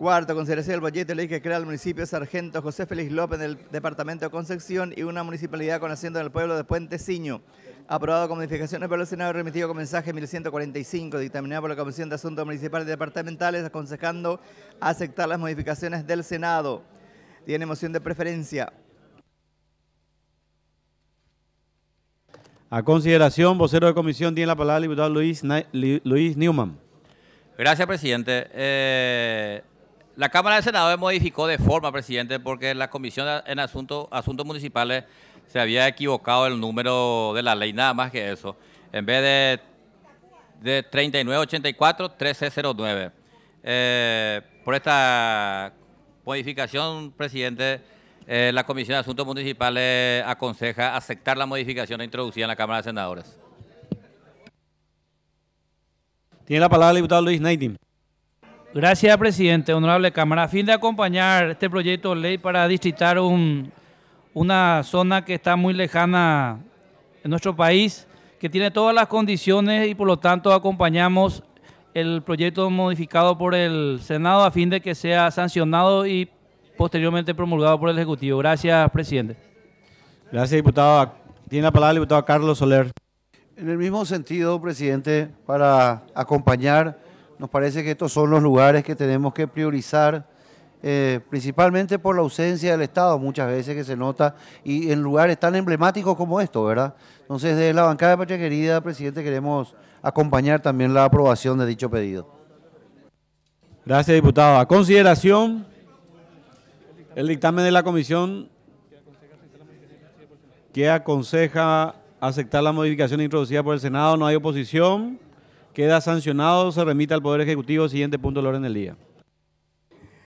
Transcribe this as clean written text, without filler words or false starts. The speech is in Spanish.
Cuarto, consideración del proyecto de ley que crea el municipio de Sargento José Félix López en el departamento de Concepción y una municipalidad con asiento en el pueblo de Puenteciño. Aprobado con modificaciones por el Senado y remitido con mensaje 1145, dictaminado por la Comisión de Asuntos Municipales y Departamentales, aconsejando aceptar las modificaciones del Senado. Tiene moción de preferencia. A consideración, vocero de comisión, tiene la palabra el diputado Luis Newman. Gracias, presidente. La Cámara de Senadores modificó de forma, presidente, porque la Comisión en Asuntos Municipales se había equivocado el número de la ley, nada más que eso. En vez de 3984, 1309. Por esta modificación, presidente, la Comisión de Asuntos Municipales aconseja aceptar la modificación introducida en la Cámara de Senadores. Tiene la palabra el diputado Luis Neidim. Gracias, presidente. Honorable Cámara, a fin de acompañar este proyecto de ley para distritar una zona que está muy lejana en nuestro país, que tiene todas las condiciones y por lo tanto acompañamos el proyecto modificado por el Senado a fin de que sea sancionado y posteriormente promulgado por el Ejecutivo. Gracias, presidente. Gracias, diputado. Tiene la palabra el diputado Carlos Soler. En el mismo sentido, presidente, para acompañar, nos parece que estos son los lugares que tenemos que priorizar, principalmente por la ausencia del Estado, muchas veces que se nota, y en lugares tan emblemáticos como estos, ¿verdad? Entonces, desde la bancada de Patria Querida, presidente, queremos acompañar también la aprobación de dicho pedido. Gracias, diputado. A consideración, el dictamen de la comisión que aconseja aceptar la modificación introducida por el Senado. No hay oposición. Queda sancionado. Se remite al Poder Ejecutivo. Siguiente punto del orden del día.